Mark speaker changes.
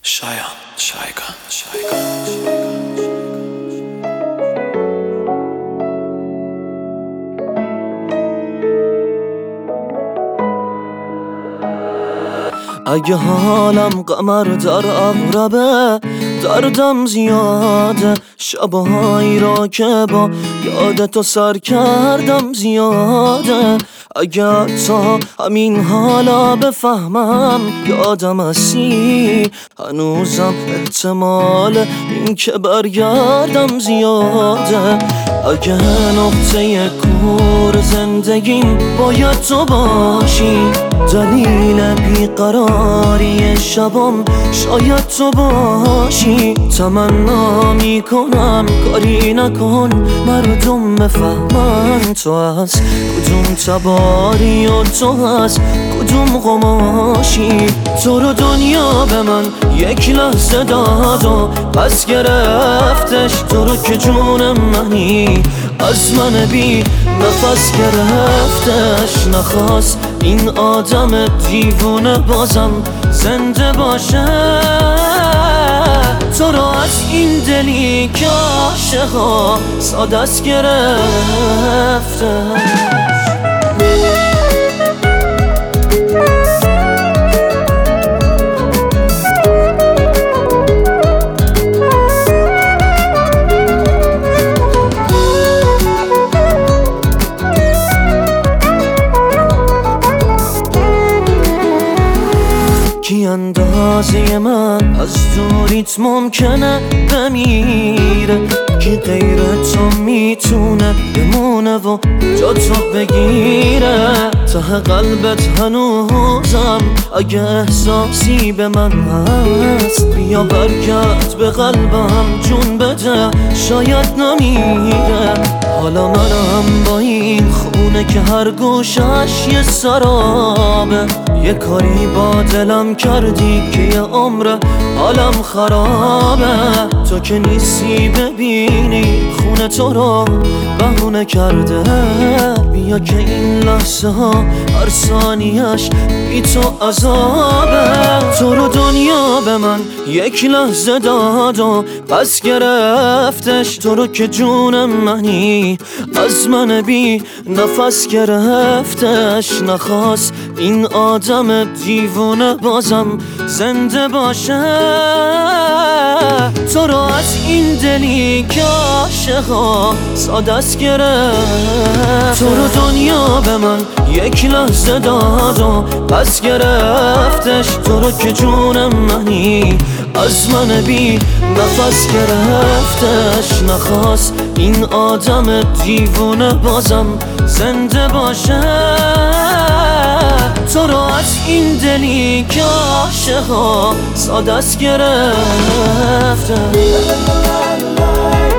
Speaker 1: شایگان
Speaker 2: اگه حالم قمر در اغربه، دردم زیاده، شبهایی را که با یاد تو سر کردم زیاده. اگه تا همین حالا بفهمم یادم هستی، هنوزم احتمال این که برگردم زیاده. اگه نقطه کور زندگیم باید تو باشی، دلیل بیقراری شبم شاید تو باشی. تمنا میکنم کاری نکن مردم بفهمن تو از کدوم تباری و تو از کدوم قماشی. تو رو دنیا به من یک لحظه داد و پس گرفتش، تو رو که جون منی از من بی نفس گرفتش. نخواست این آدم دیوونه بازم زنده باشه، تو رو از این دلی که عاشقا ساده است گرفتش. کی اندازه من از دوریت ممکنه بمیره، کی غیر تو میتونه بمونه و جا تو بگیره. ته قلبت هنوزم اگه احساسی به من هست، بیا برگرد به قلبم جون بده شاید نمیره. حالا منم با این خونه که هر گوشش یه سرابه، یه کاری با دلم کردی که یه عمر حالم خرابه. تو که نیستی ببینی خونه تو رو بهونه کرده، بیا که این لحظه ها هر ثانیش بی تو عذابه. تو رو دنیا به من یک لحظه داد و پس گرفتش، تو رو که جون منی از من بی نفس گرفتش. نخواست این آدم دیوونه بازم زنده باشه، تو رو از این دلی که عاشقا ساده است گرفت. تو رو دنیا به من یک لحظه داد و پس گرفتش، تو رو که جون منی از من بی نفس گرفتش. نخواست این آدم دیوونه بازم زنده باشه، تو رو از این دلی که عاشقا ساده است گرفته.